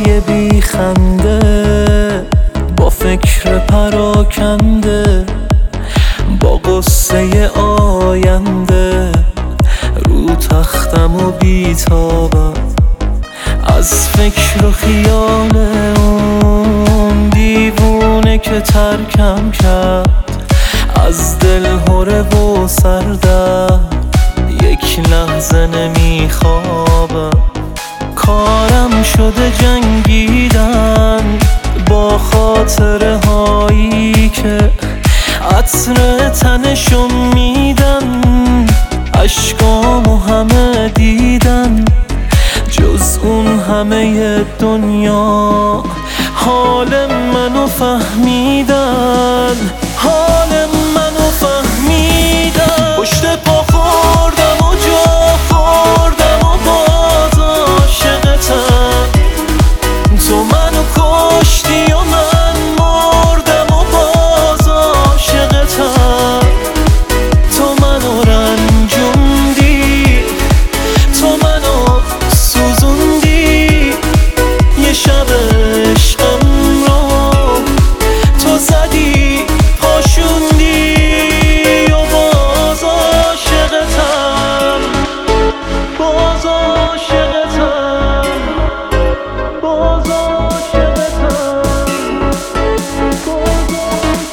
روزای بی خنده، با فکر پراکنده، با قصه آینده، رو تختم و بیتابم از فکر و خیال اون دیوونه که ترکم کرد. از دل هره و سردم یک لحظه نمیخوابم. کارم شده جنگیدن با خاطره هایی که عطر تنشو میدن. اشکامو همه دیدن، جز اون همه دنیا حال منو فهمیدن، حال منو فهمیدن. پشت پا خوردم و جا خوردم و باز عاشقتم. تو منو کشتی و من مردم و باز عاشقتم. تو منو رنجوندی، تو منو سوزوندی. یه شب عشقم رو تو زدی پاشوندی و باز عاشقتم، باز عاشقتم، باز عاشقتم، باز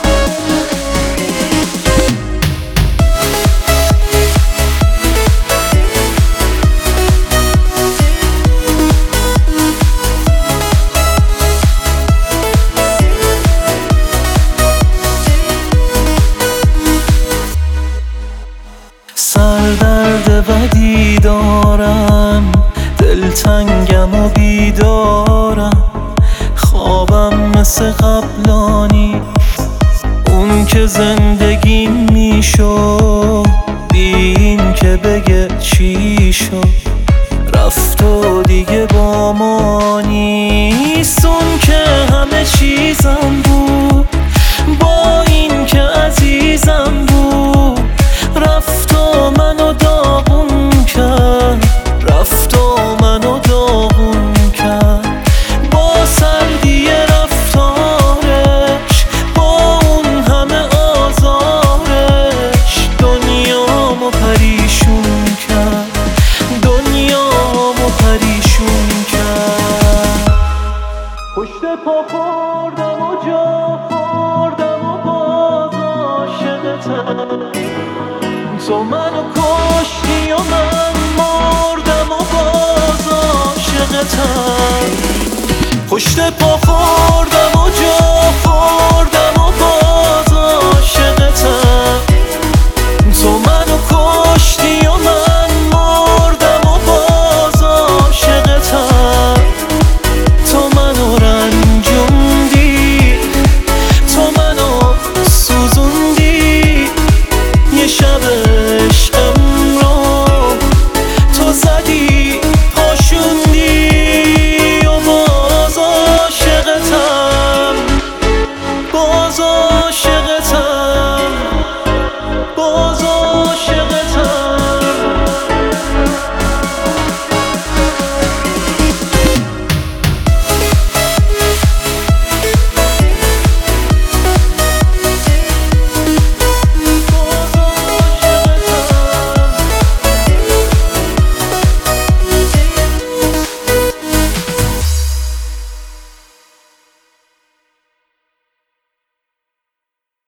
سردرد بدی دارم، دلتنگم و بیدارم. خوابم مثل قبلانی، اون که زندگی میشو بی این که بگه چی شد. رفت و دیگه با ما نیست، اون که همه چیزم بود، با این که عزیزم بود. رفت و منو داغون کرد، رفت و منو داغون کرد. با سردی رفتارش، با اون همه آزارش، دنیامو پریشون کرد، دنیامو پریشون کرد. پشت پا خوردم و جا خوردم و باز عاشقتم. تو منو کشتی و من مردم و باز عاشقتم. پشت پا خوردم